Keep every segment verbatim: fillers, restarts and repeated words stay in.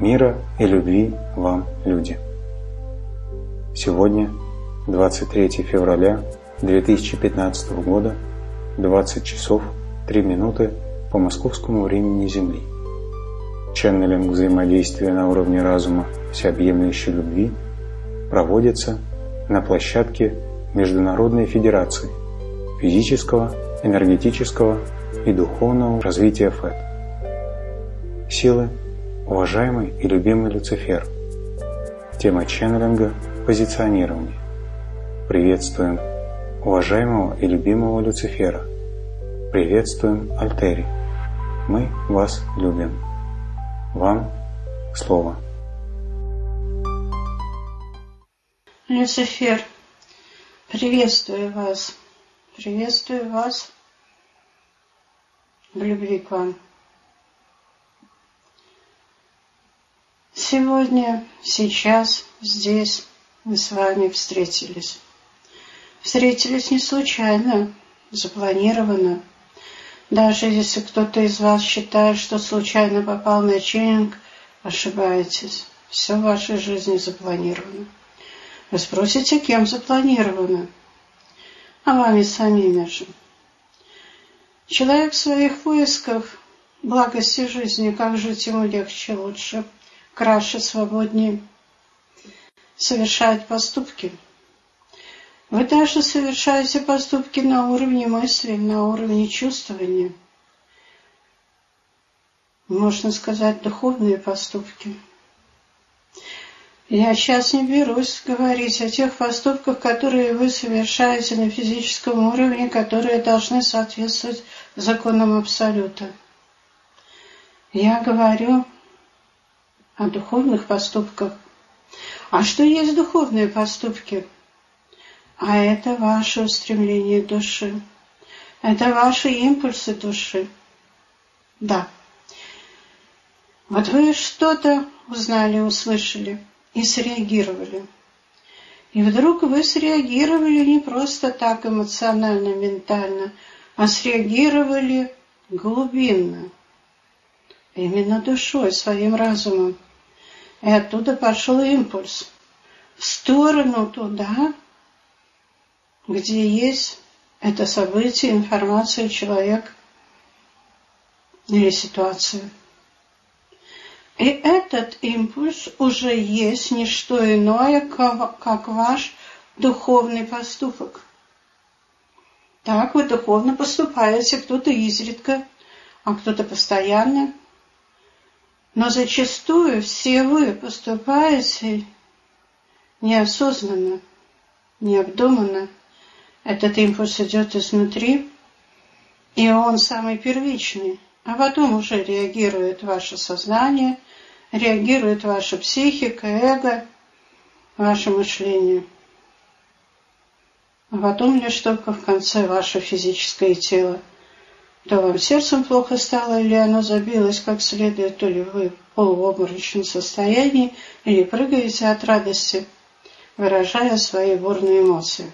Мира и любви вам, люди! Сегодня, двадцать третьего февраля две тысячи пятнадцатого года, двадцать часов три минуты по московскому времени Земли. Ченнелинг взаимодействия на уровне разума всеобъемлющей любви проводится на площадке Международной Федерации физического, энергетического и духовного развития ФЭД. Силы, уважаемый и любимый Люцифер. Тема ченнелинга – позиционирование. Приветствуем уважаемого и любимого Люцифера. Приветствуем Альтери. Мы вас любим. Вам слово. Люцифер, приветствую вас. Приветствую вас в любви к вам. Сегодня, сейчас, здесь мы с вами встретились. Встретились не случайно, запланированно. Даже если кто-то из вас считает, что случайно попал на ченнелинг, ошибаетесь. Все в вашей жизни запланировано. Вы спросите, кем запланировано? А вами самими же. Человек в своих поисках благости жизни, как жить ему легче, лучше, краше, свободнее, совершает поступки. Вы даже совершаете поступки на уровне мысли, на уровне чувствования. Можно сказать, духовные поступки. Я сейчас не берусь говорить о тех поступках, которые вы совершаете на физическом уровне, которые должны соответствовать законам Абсолюта. Я говорю о духовных поступках. А что есть духовные поступки? А это ваше устремление души. Это ваши импульсы души. Да. Вот вы что-то узнали, услышали и среагировали. И вдруг вы среагировали не просто так эмоционально, ментально, а среагировали глубинно. Именно душой, своим разумом. И оттуда пошел импульс. В сторону туда, где есть это событие, информация, человек или ситуация. И этот импульс уже есть не что иное, как ваш духовный поступок. Так вы духовно поступаете, кто-то изредка, а кто-то постоянно. Но зачастую все вы поступаете неосознанно, необдуманно. Этот импульс идет изнутри, и он самый первичный. А потом уже реагирует ваше сознание, реагирует ваша психика, эго, ваше мышление. А потом лишь только в конце ваше физическое тело. То вам сердцем плохо стало, или оно забилось как следует, то ли вы в полуобморочном состоянии, или прыгаете от радости, выражая свои бурные эмоции.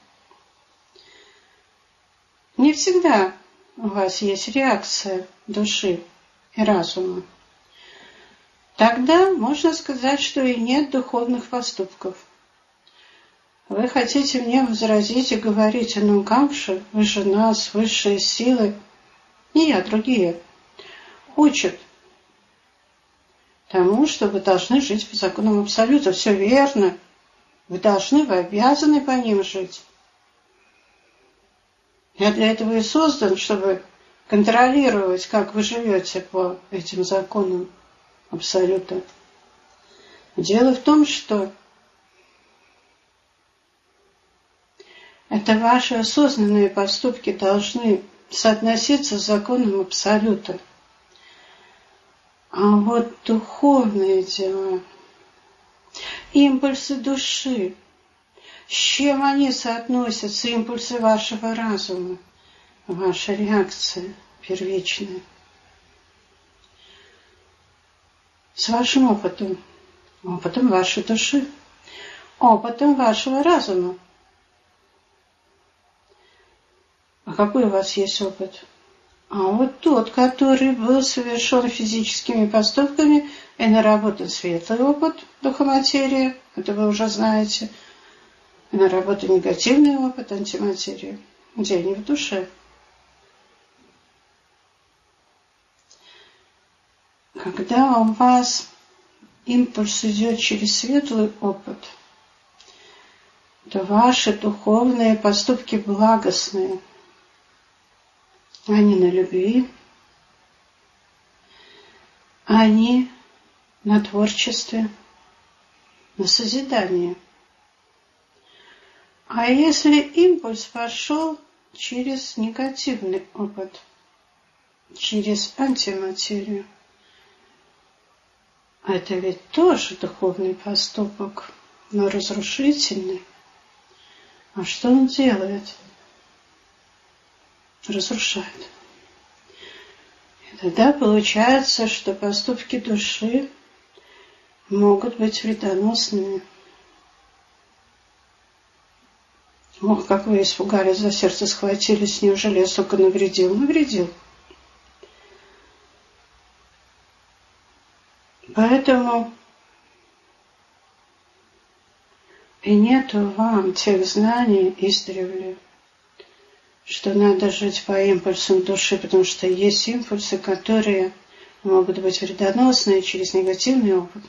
Не всегда у вас есть реакция души и разума. Тогда можно сказать, что и нет духовных поступков. Вы хотите мне возразить и говорите, ну как же, вы же нас, высшие силы, не я, другие, учат тому, что вы должны жить по законам Абсолюта. Все верно. Вы должны, вы обязаны по ним жить. Я для этого и создан, чтобы контролировать, как вы живете по этим законам Абсолюта. Дело в том, что это ваши осознанные поступки должны соотноситься с законом Абсолюта. А вот духовные дела, импульсы души, с чем они соотносятся, импульсы вашего разума, ваша реакция первичная, с вашим опытом, опытом вашей души, опытом вашего разума. А какой у вас есть опыт? А вот тот, который был совершен физическими поступками и наработан светлый опыт духоматерии, это вы уже знаете, и наработан негативный опыт антиматерии, где они в душе. Когда у вас импульс идет через светлый опыт, то ваши духовные поступки благостные. Они на любви, они на творчестве, на созидании. А если импульс пошел через негативный опыт, через антиматерию, это ведь тоже духовный поступок, но разрушительный. А что он делает? Разрушает. И тогда получается, что поступки души могут быть вредоносными. Ох, как вы испугались, за сердце схватились, неужели я столько навредил? Навредил. Поэтому и нету вам тех знаний издревле, что надо жить по импульсам души, потому что есть импульсы, которые могут быть вредоносные через негативный опыт.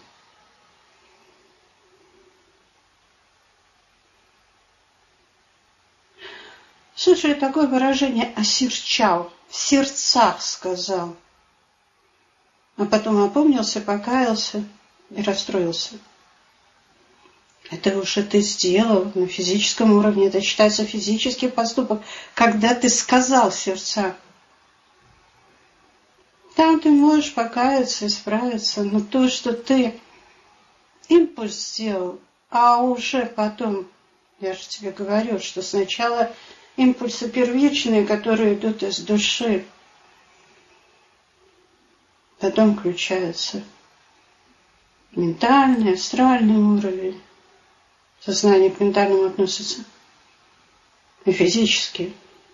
Слушай, такое выражение «осерчал», в сердцах сказал, а потом опомнился, покаялся и расстроился. Это уже ты сделал на физическом уровне, это считается физический поступок, когда ты сказал в сердцах. Там ты можешь покаяться, исправиться, но то, что ты импульс сделал, а уже потом, я же тебе говорю, что сначала импульсы первичные, которые идут из души, потом включается ментальный, астральный уровень. Сознание к ментальному относится. И физически.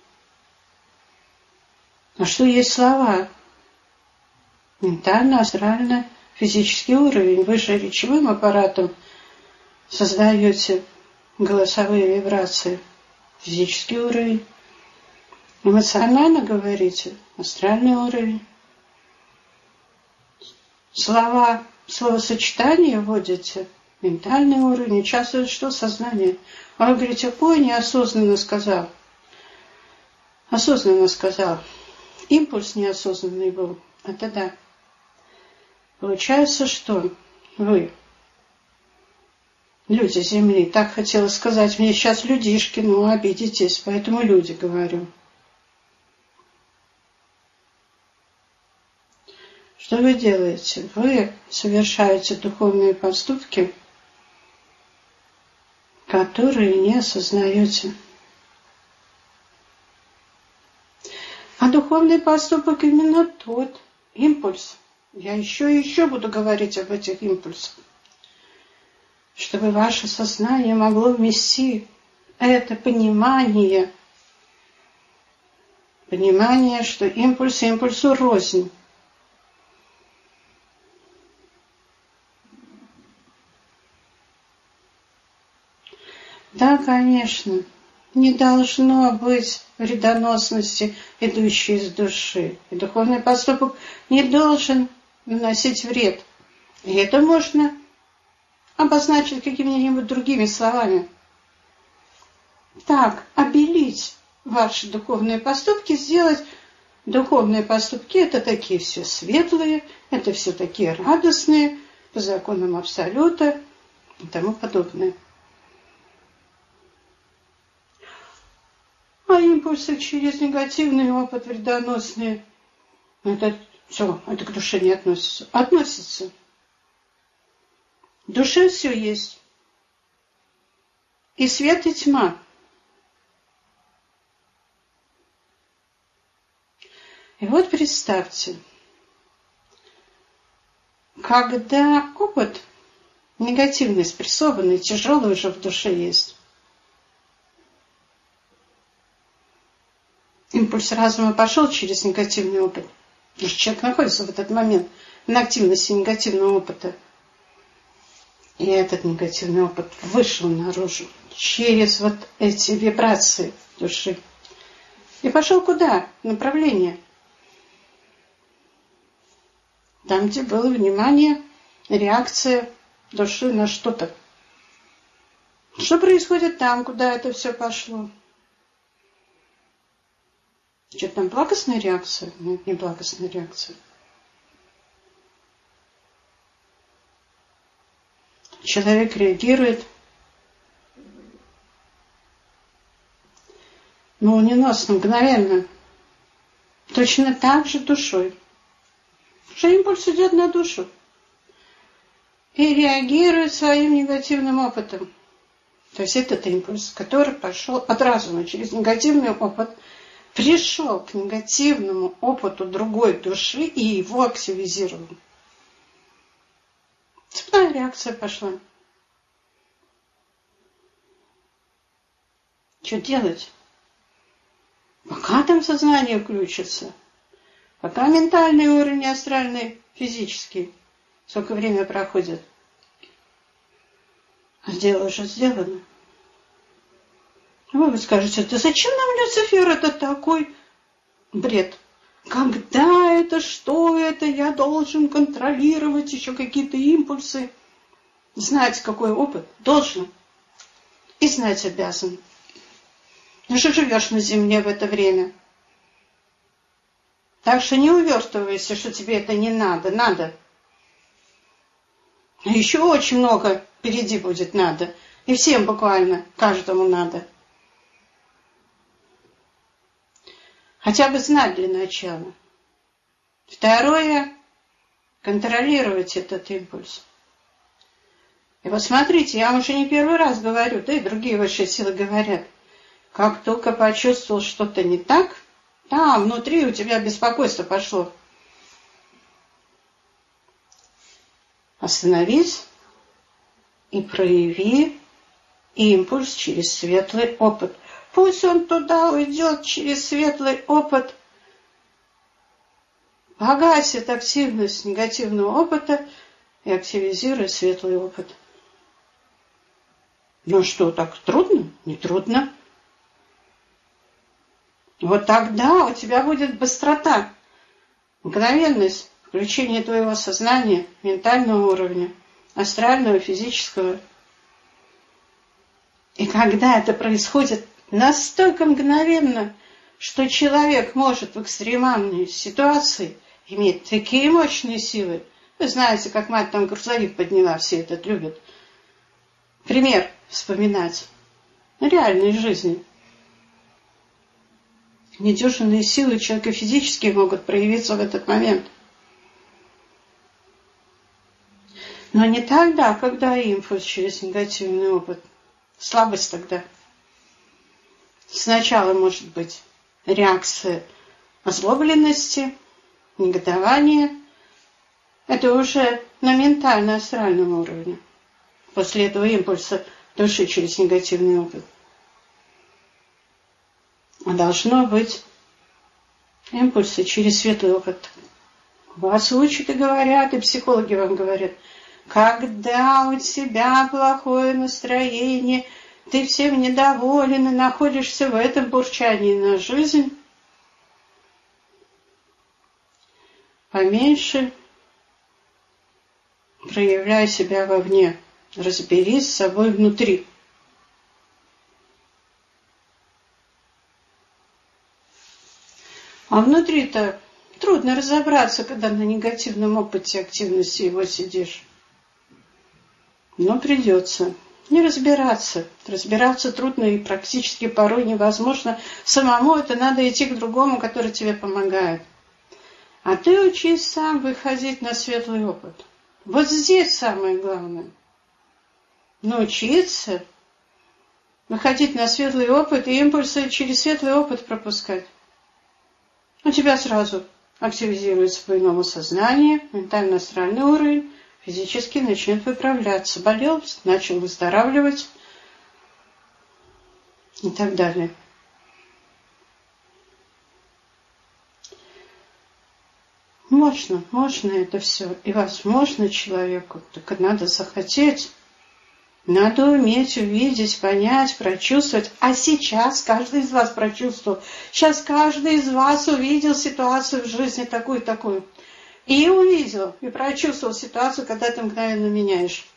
А что есть слова? Ментально, астрально, физический уровень. Вы же речевым аппаратом создаете голосовые вибрации. Физический уровень. Эмоционально говорите. Астральный уровень. Слова, словосочетания вводите. Ментальный уровень, участвует что? Сознание. А вы говорите, ой, неосознанно сказал. Осознанно сказал. Импульс неосознанный был. Это да. Получается, что вы, люди Земли, так хотела сказать, мне сейчас людишки, ну, обидитесь, поэтому люди говорю. Что вы делаете? Вы совершаете духовные поступки, которые не осознаете. А духовный поступок именно тот импульс. Я еще и еще буду говорить об этих импульсах. Чтобы ваше сознание могло вместить это понимание. Понимание, что импульс импульсу рознь. Да, конечно, не должно быть вредоносности, идущей из души. И духовный поступок не должен наносить вред. И это можно обозначить какими-нибудь другими словами. Так, обелить ваши духовные поступки, сделать духовные поступки, это такие все светлые, это все такие радостные, по законам Абсолюта и тому подобное. А импульсы через негативный опыт, вредоносные, это все, это к душе не относится. Относится. В душе все есть. И свет, и тьма. И вот представьте, когда опыт негативный, спрессованный, тяжелый уже в душе есть, импульс импульс разума пошел через негативный опыт. Потому что человек находится в этот момент на активности негативного опыта. И этот негативный опыт вышел наружу через вот эти вибрации души. И пошел куда? Направление. Там, где было внимание, реакция души на что-то. Что происходит там, куда это все пошло? Что там, благостная реакция? Нет, не благостная реакция. Человек реагирует молниеносно, мгновенно. Точно так же душой. Что импульс идет на душу. И реагирует своим негативным опытом. То есть этот импульс, который пошел от разума через негативный опыт, пришел к негативному опыту другой души и его активизировал. Цепная реакция пошла. Что делать? Пока там сознание включится, пока ментальный уровень, астральный, физический, сколько время проходит. А дело уже сделано. Вы скажете, да зачем нам Люцифер? Это такой бред. Когда это, что это, я должен контролировать еще какие-то импульсы. Знать, какой опыт, должен. И знать обязан. Ну что живешь на земле в это время? Так что не увертывайся, что тебе это не надо. Надо. А еще очень много впереди будет надо. И всем буквально, каждому надо. Хотя бы знать для начала. Второе, контролировать этот импульс. И вот смотрите, я вам уже не первый раз говорю, да и другие высшие силы говорят, как только почувствовал что-то не так, там внутри у тебя беспокойство пошло. Остановись и прояви импульс через светлый опыт. Пусть он туда уйдет через светлый опыт, погасит активность негативного опыта и активизирует светлый опыт. Ну что, так трудно? Не трудно. Вот тогда у тебя будет быстрота, мгновенность включения твоего сознания, ментального уровня, астрального, физического. И когда это происходит настолько мгновенно, что человек может в экстремальной ситуации иметь такие мощные силы. Вы знаете, как мать там грузовик подняла, все это любят. Пример вспоминать. Реальной жизни. Недюжинные силы человека физически могут проявиться в этот момент. Но не тогда, когда импульс через негативный опыт. Слабость тогда. Сначала может быть реакция озлобленности, негодования. Это уже на ментально-астральном уровне. После этого импульса души через негативный опыт. А должно быть импульсы через светлый опыт. Вас учат и говорят, и психологи вам говорят, когда у тебя плохое настроение, ты всем недоволен и находишься в этом бурчании на жизнь, поменьше проявляй себя вовне, разберись с собой внутри. А внутри-то трудно разобраться, когда на негативном опыте активности его сидишь. Но придется. Не разбираться. Разбираться трудно и практически порой невозможно. Самому это надо идти к другому, который тебе помогает. А ты учись сам выходить на светлый опыт. Вот здесь самое главное. Научиться выходить на светлый опыт и импульсы через светлый опыт пропускать. У тебя сразу активизируется по-иному сознание, ментально-астральный уровень, физически начнет выправляться. Болел, начал выздоравливать и так далее. можно, можно это все. И возможно человеку, только надо захотеть. Надо уметь увидеть, понять, прочувствовать. А сейчас каждый из вас прочувствовал. Сейчас каждый из вас увидел ситуацию в жизни такую-такую. И увидел, и прочувствовал ситуацию, когда ты мгновенно меняешь.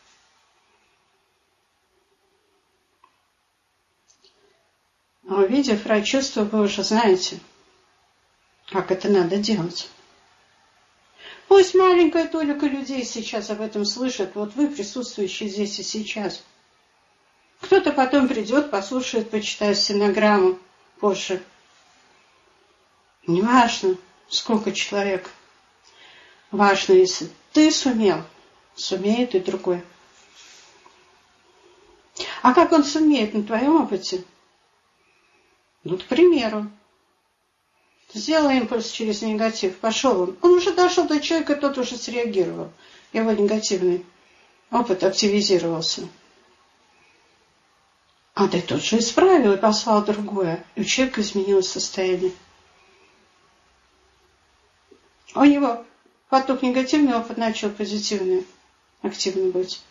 А увидев, прочувствовав, вы уже знаете, как это надо делать. Пусть маленькая толика людей сейчас об этом слышит, вот вы, присутствующие здесь и сейчас. Кто-то потом придет, послушает, почитает стенограмму позже. Неважно, сколько человек. Важно, если ты сумел, сумеет и другой. А как он сумеет на твоем опыте? Ну, к примеру. Сделал импульс через негатив, пошел он. Он уже дошел до человека, тот уже среагировал. Его негативный опыт активизировался. А ты тот же исправил и послал другое. И у человека изменилось состояние. У него поток негативный, опыт начал позитивный, активный быть.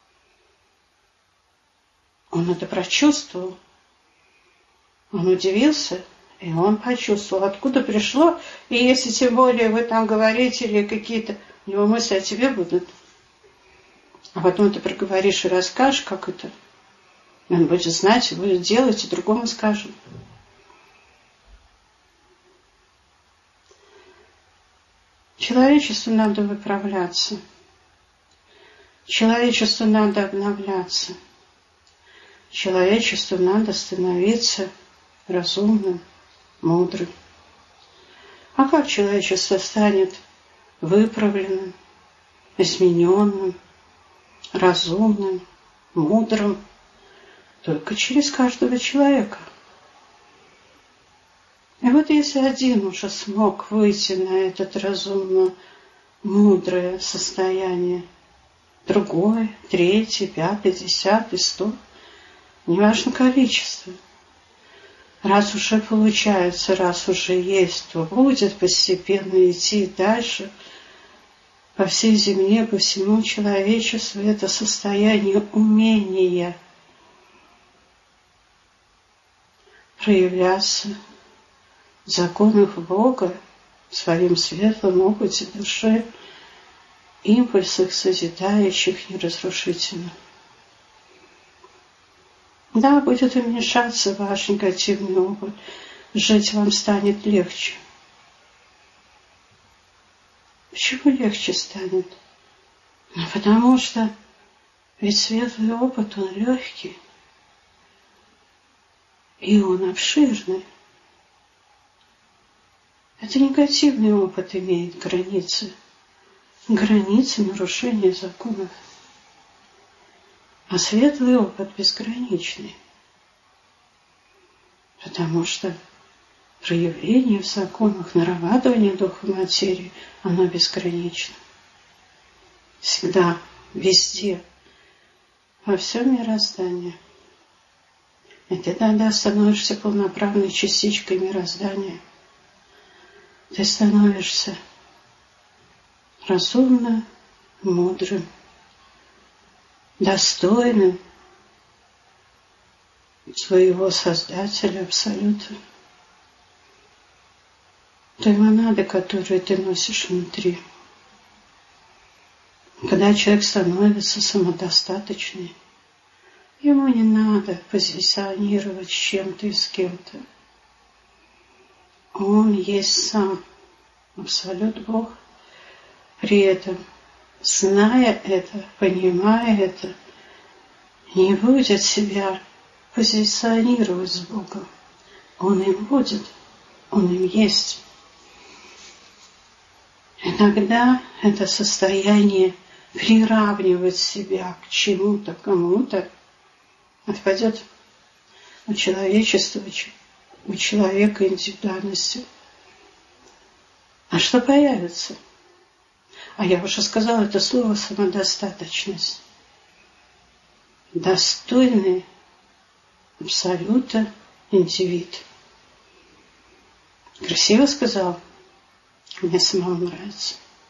Он это прочувствовал. Он удивился. И он почувствовал, откуда пришло. И если тем более вы там говорите или какие-то у него мысли о тебе будут, а потом ты проговоришь и расскажешь, как это, он будет знать, и будет делать, и другому скажет. Человечеству надо выправляться. Человечеству надо обновляться. Человечеству надо становиться разумным, мудрым. А как человечество станет выправленным, измененным, разумным, мудрым? Только через каждого человека. И вот если один уже смог выйти на это разумно-мудрое состояние, другой, третий, пятый, десятый, сто, неважно количество, раз уже получается, раз уже есть, то будет постепенно идти дальше по всей земле, по всему человечеству. Это состояние умения проявляться в законах Бога, в своем светлом опыте души, импульсах созидающих, неразрушительных. Да, будет уменьшаться ваш негативный опыт, жить вам станет легче. Почему легче станет? Ну, потому что ведь светлый опыт, он легкий, и он обширный. Это негативный опыт имеет границы, границы нарушения законов. А светлый опыт безграничный, потому что проявление в законах нарабатывания духа материи, оно безгранично. Всегда, везде, во всем мироздании. И ты тогда становишься полноправной частичкой мироздания. Ты становишься разумным, мудрым, достойным своего Создателя Абсолюта. Той монады, которую ты носишь внутри. Когда человек становится самодостаточным, ему не надо позиционировать с чем-то и с кем-то. Он есть сам, Абсолют Бог. При этом, зная это, понимая это, не будет себя позиционировать с Богом. Он им будет, он им есть. Иногда это состояние приравнивать себя к чему-то, кому-то отпадет у человечества, у человека индивидуальности. А что появится? А я уже сказала это слово самодостаточность. Достойный абсолюта индивид. Красиво сказал? Мне самому нравится.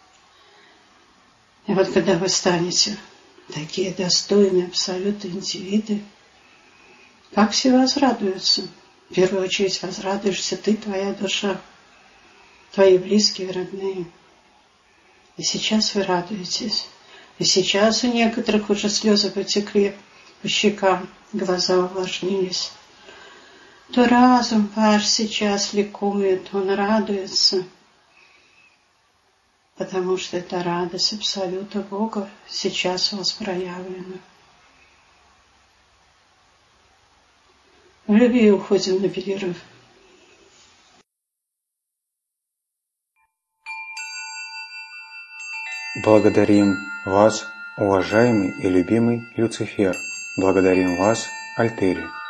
вот когда вы станете такие достойные абсолютно индивиды, как все возрадуются. В первую очередь возрадуешься ты, твоя душа, твои близкие, родные. И сейчас вы радуетесь. И сейчас у некоторых уже слезы потекли по щекам, глаза увлажнились. То разум ваш сейчас ликует, он радуется, потому что это радость Абсолюта Бога сейчас у вас проявлена. В любви уходим на перерыв. Благодарим вас, уважаемый и любимый Люцифер. Благодарим вас, Альтери.